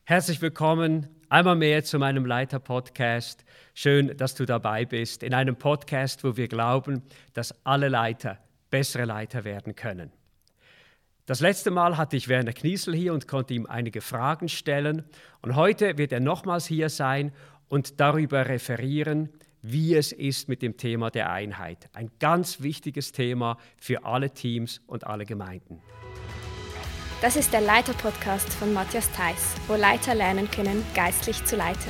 Herzlich willkommen einmal mehr zu meinem Leiter-Podcast. Schön, dass du dabei bist, in einem Podcast, wo wir glauben, dass alle Leiter bessere Leiter werden können. Das letzte Mal hatte ich Werner Kniesel hier und konnte ihm einige Fragen stellen. Und heute wird er nochmals hier sein und darüber referieren, wie es ist mit dem Thema der Einheit. Ein ganz wichtiges Thema für alle Teams und alle Gemeinden. Das ist der Leiter-Podcast von Matthias Theiss, wo Leiter lernen können, geistlich zu leiten.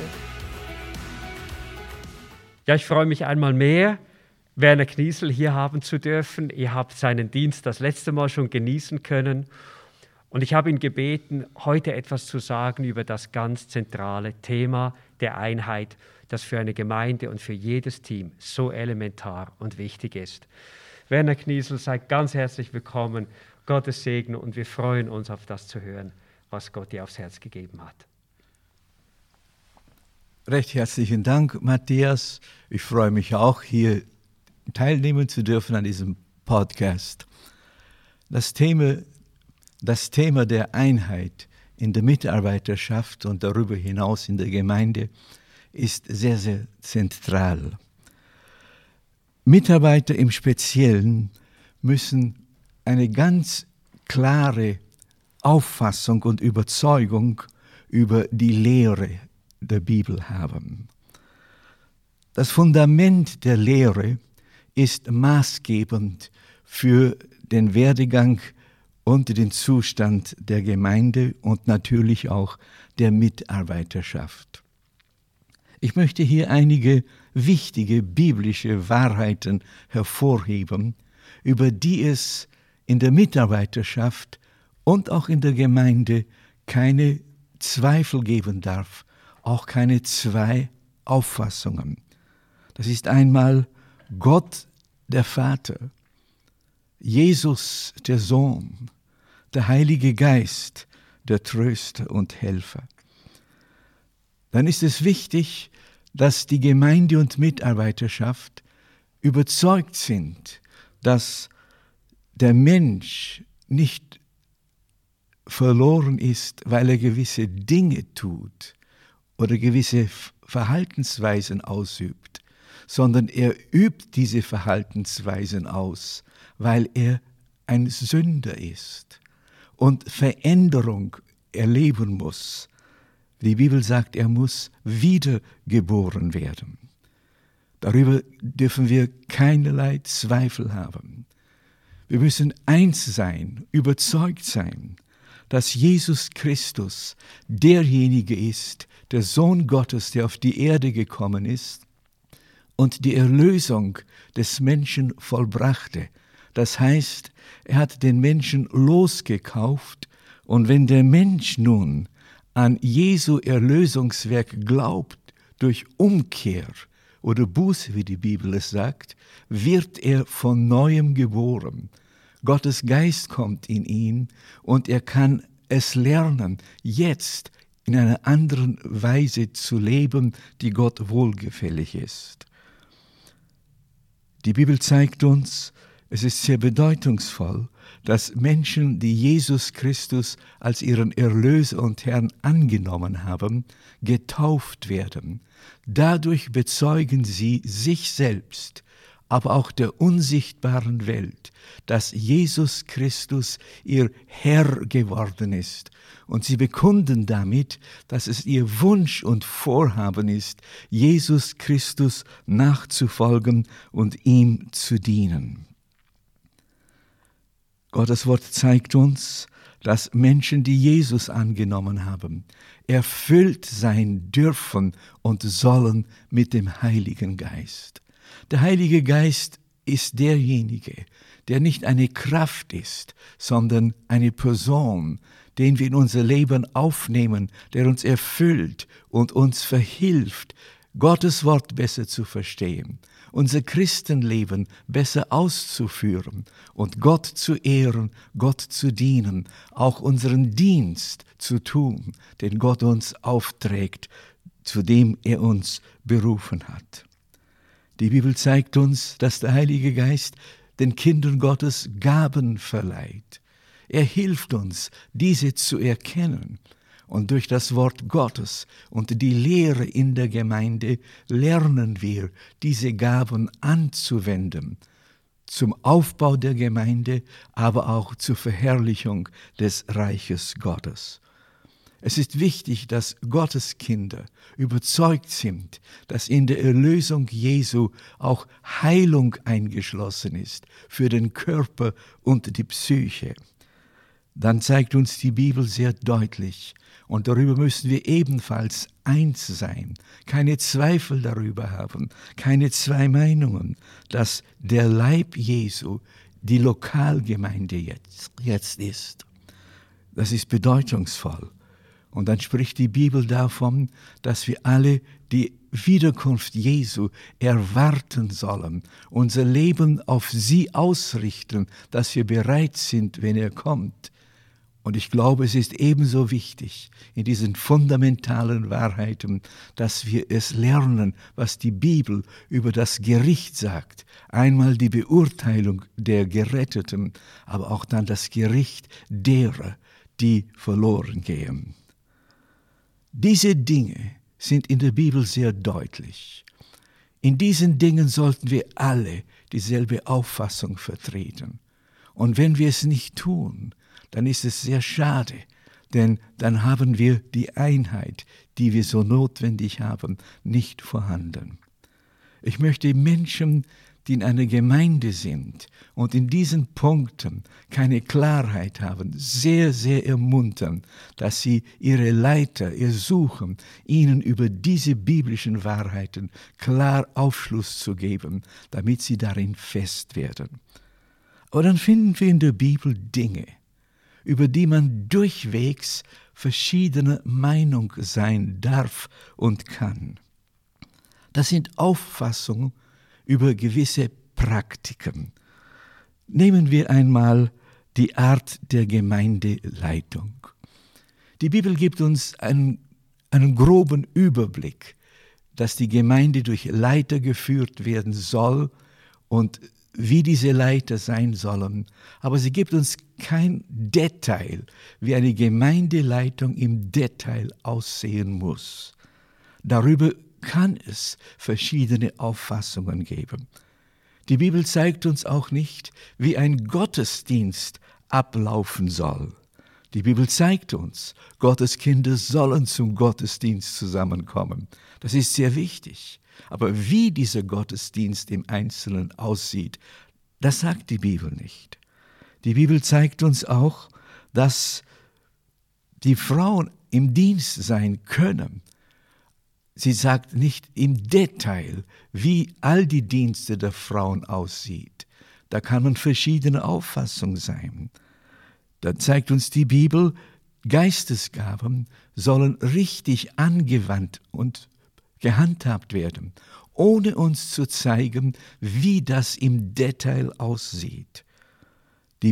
Ja, ich freue mich einmal mehr, Werner Kniesel hier haben zu dürfen. Ihr habt seinen Dienst das letzte Mal schon genießen können. Und ich habe ihn gebeten, heute etwas zu sagen über das ganz zentrale Thema der Einheit, das für eine Gemeinde und für jedes Team so elementar und wichtig ist. Werner Kniesel, seid ganz herzlich willkommen. Gottes Segen und wir freuen uns auf das zu hören, was Gott dir aufs Herz gegeben hat. Recht herzlichen Dank, Matthias. Ich freue mich auch, hier teilnehmen zu dürfen an diesem Podcast. Das Thema der Einheit in der Mitarbeiterschaft und darüber hinaus in der Gemeinde ist sehr, sehr zentral. Mitarbeiter im Speziellen müssen eine ganz klare Auffassung und Überzeugung über die Lehre der Bibel haben. Das Fundament der Lehre ist maßgebend für den Werdegang und den Zustand der Gemeinde und natürlich auch der Mitarbeiterschaft. Ich möchte hier einige wichtige biblische Wahrheiten hervorheben, über die es in der Mitarbeiterschaft und auch in der Gemeinde keine Zweifel geben darf, auch keine zwei Auffassungen. Das ist einmal Gott, der Vater, Jesus, der Sohn, der Heilige Geist, der Tröster und Helfer. Dann ist es wichtig, dass die Gemeinde und Mitarbeiterschaft überzeugt sind, dass der Mensch nicht verloren ist, weil er gewisse Dinge tut oder gewisse Verhaltensweisen ausübt, sondern er übt diese Verhaltensweisen aus, weil er ein Sünder ist und Veränderung erleben muss. Die Bibel sagt, er muss wiedergeboren werden. Darüber dürfen wir keinerlei Zweifel haben. Wir müssen eins sein, überzeugt sein, dass Jesus Christus derjenige ist, der Sohn Gottes, der auf die Erde gekommen ist und die Erlösung des Menschen vollbrachte. Das heißt, er hat den Menschen losgekauft und wenn der Mensch nun an Jesu Erlösungswerk glaubt, durch Umkehr oder Buße, wie die Bibel es sagt, wird er von Neuem geboren. Gottes Geist kommt in ihn und er kann es lernen, jetzt in einer anderen Weise zu leben, die Gott wohlgefällig ist. Die Bibel zeigt uns, es ist sehr bedeutungsvoll, dass Menschen, die Jesus Christus als ihren Erlöser und Herrn angenommen haben, getauft werden. Dadurch bezeugen sie sich selbst, aber auch der unsichtbaren Welt, dass Jesus Christus ihr Herr geworden ist. Und sie bekunden damit, dass es ihr Wunsch und Vorhaben ist, Jesus Christus nachzufolgen und ihm zu dienen. Gottes Wort zeigt uns, dass Menschen, die Jesus angenommen haben, erfüllt sein dürfen und sollen mit dem Heiligen Geist. Der Heilige Geist ist derjenige, der nicht eine Kraft ist, sondern eine Person, den wir in unser Leben aufnehmen, der uns erfüllt und uns verhilft, Gottes Wort besser zu verstehen, unser Christenleben besser auszuführen und Gott zu ehren, Gott zu dienen, auch unseren Dienst zu tun, den Gott uns aufträgt, zu dem er uns berufen hat. Die Bibel zeigt uns, dass der Heilige Geist den Kindern Gottes Gaben verleiht. Er hilft uns, diese zu erkennen Und durch das Wort Gottes und die Lehre in der Gemeinde lernen wir, diese Gaben anzuwenden, zum Aufbau der Gemeinde, aber auch zur Verherrlichung des Reiches Gottes. Es ist wichtig, dass Gottes Kinder überzeugt sind, dass in der Erlösung Jesu auch Heilung eingeschlossen ist für den Körper und die Psyche. Dann zeigt uns die Bibel sehr deutlich, und darüber müssen wir ebenfalls eins sein, keine Zweifel darüber haben, keine zwei Meinungen, dass der Leib Jesu die Lokalgemeinde jetzt ist. Das ist bedeutungsvoll. Und dann spricht die Bibel davon, dass wir alle die Wiederkunft Jesu erwarten sollen, unser Leben auf sie ausrichten, dass wir bereit sind, wenn er kommt. Und ich glaube, es ist ebenso wichtig in diesen fundamentalen Wahrheiten, dass wir es lernen, was die Bibel über das Gericht sagt. Einmal die Beurteilung der Geretteten, aber auch dann das Gericht derer, die verloren gehen. Diese Dinge sind in der Bibel sehr deutlich. In diesen Dingen sollten wir alle dieselbe Auffassung vertreten. Und wenn wir es nicht tun, dann ist es sehr schade, denn dann haben wir die Einheit, die wir so notwendig haben, nicht vorhanden. Ich möchte Menschen, die in einer Gemeinde sind und in diesen Punkten keine Klarheit haben, sehr, sehr ermuntern, dass sie ihre Leiter ersuchen, ihnen über diese biblischen Wahrheiten klar Aufschluss zu geben, damit sie darin fest werden. Aber dann finden wir in der Bibel Dinge, über die man durchwegs verschiedener Meinung sein darf und kann. Das sind Auffassungen über gewisse Praktiken. Nehmen wir einmal die Art der Gemeindeleitung. Die Bibel gibt uns einen groben Überblick, dass die Gemeinde durch Leiter geführt werden soll und wie diese Leiter sein sollen. Aber sie gibt uns kein Detail, wie eine Gemeindeleitung im Detail aussehen muss. Darüber kann es verschiedene Auffassungen geben. Die Bibel zeigt uns auch nicht, wie ein Gottesdienst ablaufen soll. Die Bibel zeigt uns, Gottes Kinder sollen zum Gottesdienst zusammenkommen. Das ist sehr wichtig. Aber wie dieser Gottesdienst im Einzelnen aussieht, das sagt die Bibel nicht. Die Bibel zeigt uns auch, dass die Frauen im Dienst sein können. Sie sagt nicht im Detail, wie all die Dienste der Frauen aussieht. Da kann man verschiedene Auffassungen sein. Da zeigt uns die Bibel, Geistesgaben sollen richtig angewandt und gehandhabt werden, ohne uns zu zeigen, wie das im Detail aussieht. Die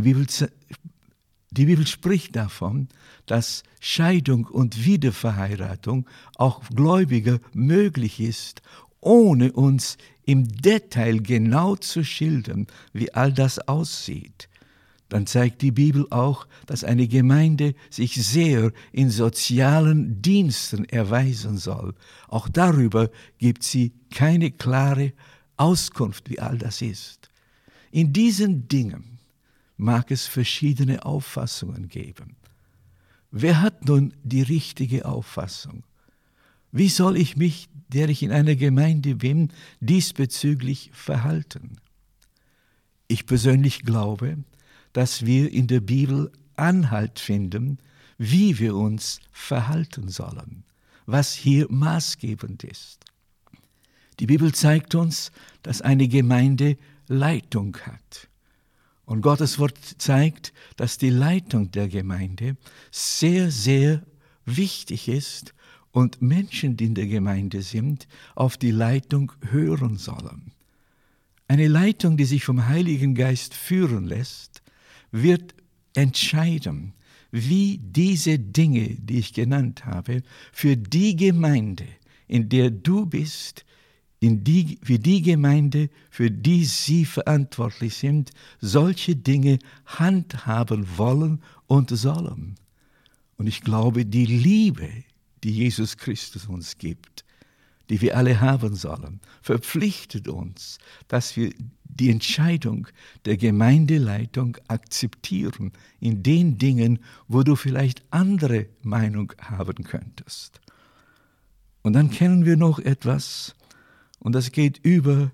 Bibel spricht davon, dass Scheidung und Wiederverheiratung auch Gläubiger möglich ist, ohne uns im Detail genau zu schildern, wie all das aussieht. Dann zeigt die Bibel auch, dass eine Gemeinde sich sehr in sozialen Diensten erweisen soll. Auch darüber gibt sie keine klare Auskunft, wie all das ist. In diesen Dingen mag es verschiedene Auffassungen geben. Wer hat nun die richtige Auffassung? Wie soll ich mich, der ich in einer Gemeinde bin, diesbezüglich verhalten? Ich persönlich glaube, dass wir in der Bibel Anhalt finden, wie wir uns verhalten sollen, was hier maßgebend ist. Die Bibel zeigt uns, dass eine Gemeinde Leitung hat. Und Gottes Wort zeigt, dass die Leitung der Gemeinde sehr, sehr wichtig ist und Menschen, die in der Gemeinde sind, auf die Leitung hören sollen. Eine Leitung, die sich vom Heiligen Geist führen lässt, wird entscheiden, wie diese Dinge, die ich genannt habe, für die Gemeinde, in der du bist, wie die Gemeinde, für die sie verantwortlich sind, solche Dinge handhaben wollen und sollen. Und ich glaube, die Liebe, die Jesus Christus uns gibt, die wir alle haben sollen, verpflichtet uns, dass wir die Entscheidung der Gemeindeleitung akzeptieren in den Dingen, wo du vielleicht andere Meinung haben könntest. Und dann kennen wir noch etwas, und das geht über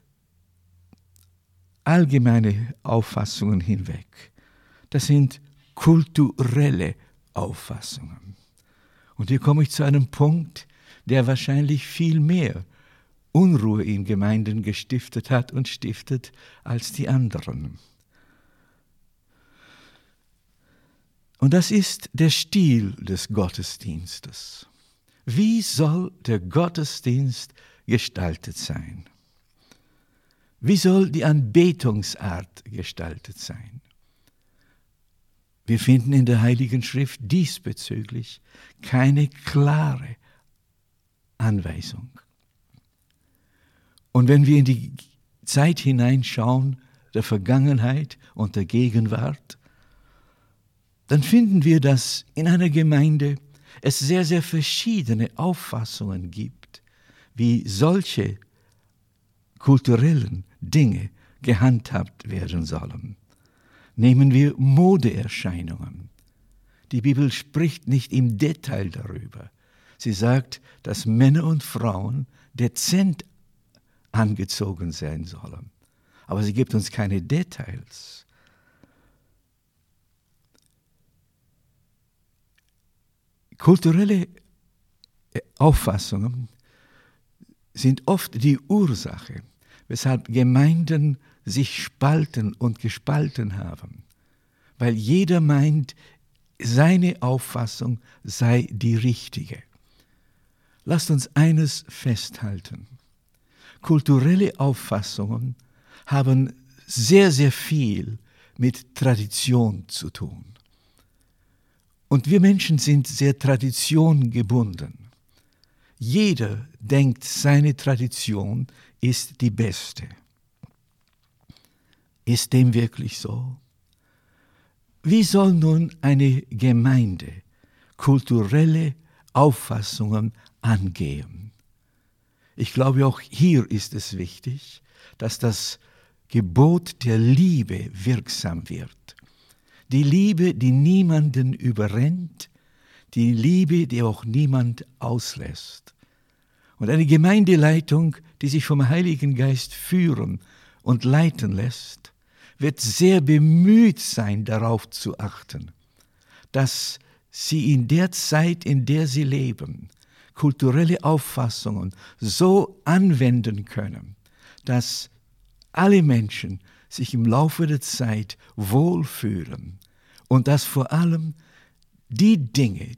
allgemeine Auffassungen hinweg. Das sind kulturelle Auffassungen. Und hier komme ich zu einem Punkt, der wahrscheinlich viel mehr Unruhe in Gemeinden gestiftet hat und stiftet als die anderen. Und das ist der Stil des Gottesdienstes. Wie soll der Gottesdienst gestaltet sein? Wie soll die Anbetungsart gestaltet sein? Wir finden in der Heiligen Schrift diesbezüglich keine klare Anweisung. Und wenn wir in die Zeit hineinschauen, der Vergangenheit und der Gegenwart, dann finden wir, dass in einer Gemeinde es sehr, sehr verschiedene Auffassungen gibt, wie solche kulturellen Dinge gehandhabt werden sollen. Nehmen wir Modeerscheinungen. Die Bibel spricht nicht im Detail darüber. Sie sagt, dass Männer und Frauen dezent angezogen sein sollen. Aber sie gibt uns keine Details. Kulturelle Auffassungen sind oft die Ursache, weshalb Gemeinden sich spalten und gespalten haben, weil jeder meint, seine Auffassung sei die richtige. Lasst uns eines festhalten. Kulturelle Auffassungen haben sehr, sehr viel mit Tradition zu tun. Und wir Menschen sind sehr traditiongebunden. Jeder denkt, seine Tradition ist die beste. Ist dem wirklich so? Wie soll nun eine Gemeinde kulturelle Auffassungen angehen? Ich glaube, auch hier ist es wichtig, dass das Gebot der Liebe wirksam wird. Die Liebe, die niemanden überrennt, die Liebe, die auch niemand auslässt. Und eine Gemeindeleitung, die sich vom Heiligen Geist führen und leiten lässt, wird sehr bemüht sein, darauf zu achten, dass sie in der Zeit, in der sie leben, kulturelle Auffassungen so anwenden können, dass alle Menschen sich im Laufe der Zeit wohlfühlen und dass vor allem die Dinge,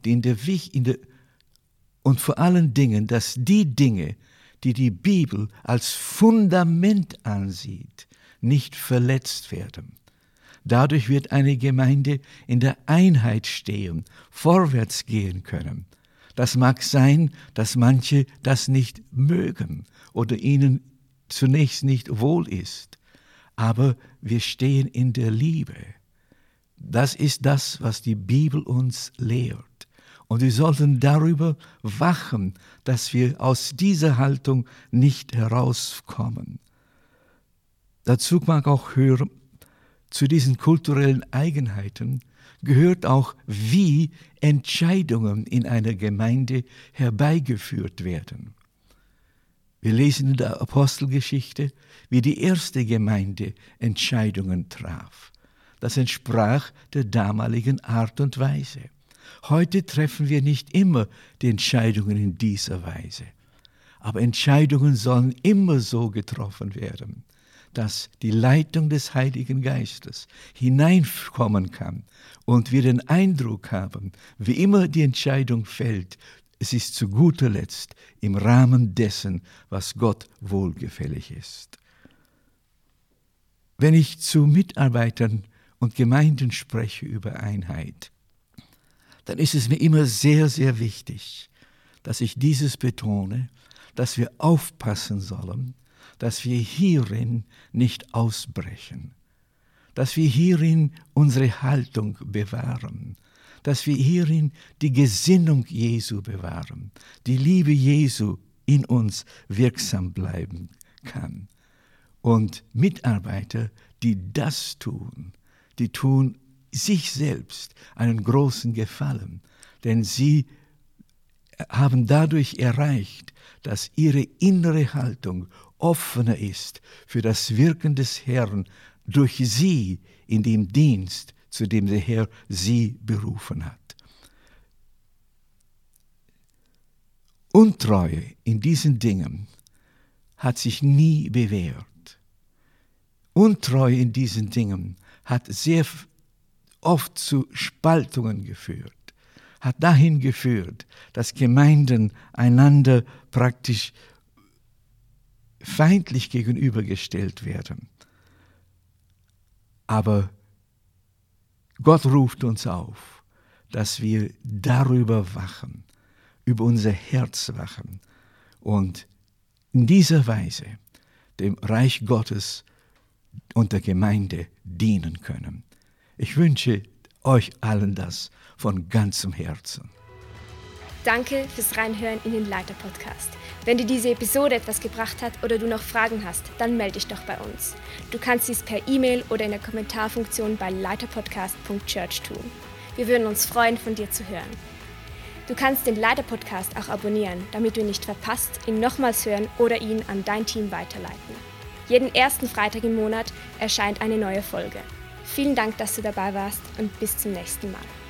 und vor allen Dingen, dass die Dinge, die die Bibel als Fundament ansieht, nicht verletzt werden. Dadurch wird eine Gemeinde in der Einheit stehen, vorwärts gehen können. Das mag sein, dass manche das nicht mögen oder ihnen zunächst nicht wohl ist, aber wir stehen in der Liebe. Das ist das, was die Bibel uns lehrt. Und wir sollten darüber wachen, dass wir aus dieser Haltung nicht herauskommen. Dazu mag auch hören, zu diesen kulturellen Eigenheiten gehört auch, wie Entscheidungen in einer Gemeinde herbeigeführt werden. Wir lesen in der Apostelgeschichte, wie die erste Gemeinde Entscheidungen traf. Das entsprach der damaligen Art und Weise. Heute treffen wir nicht immer die Entscheidungen in dieser Weise. Aber Entscheidungen sollen immer so getroffen werden, dass die Leitung des Heiligen Geistes hineinkommen kann und wir den Eindruck haben, wie immer die Entscheidung fällt, es ist zu guter Letzt im Rahmen dessen, was Gott wohlgefällig ist. Wenn ich zu Mitarbeitern und Gemeinden spreche über Einheit, dann ist es mir immer sehr, sehr wichtig, dass ich dieses betone, dass wir aufpassen sollen, dass wir hierin nicht ausbrechen, dass wir hierin unsere Haltung bewahren, dass wir hierin die Gesinnung Jesu bewahren, die Liebe Jesu in uns wirksam bleiben kann. Und Mitarbeiter, die das tun, die tun sich selbst einen großen Gefallen, denn sie haben dadurch erreicht, dass ihre innere Haltung offener ist für das Wirken des Herrn durch sie in dem Dienst, zu dem der Herr sie berufen hat. Untreue in diesen Dingen hat sich nie bewährt. Untreue in diesen Dingen hat sehr oft zu Spaltungen geführt, hat dahin geführt, dass Gemeinden einander praktisch feindlich gegenübergestellt werden. Aber Gott ruft uns auf, dass wir darüber wachen, über unser Herz wachen und in dieser Weise dem Reich Gottes und der Gemeinde dienen können. Ich wünsche euch allen das von ganzem Herzen. Danke fürs Reinhören in den Leiter-Podcast. Wenn dir diese Episode etwas gebracht hat oder du noch Fragen hast, dann melde dich doch bei uns. Du kannst dies per E-Mail oder in der Kommentarfunktion bei leiterpodcast.church tun. Wir würden uns freuen, von dir zu hören. Du kannst den Leiter-Podcast auch abonnieren, damit du ihn nicht verpasst, ihn nochmals hören oder ihn an dein Team weiterleiten. Jeden ersten Freitag im Monat erscheint eine neue Folge. Vielen Dank, dass du dabei warst und bis zum nächsten Mal.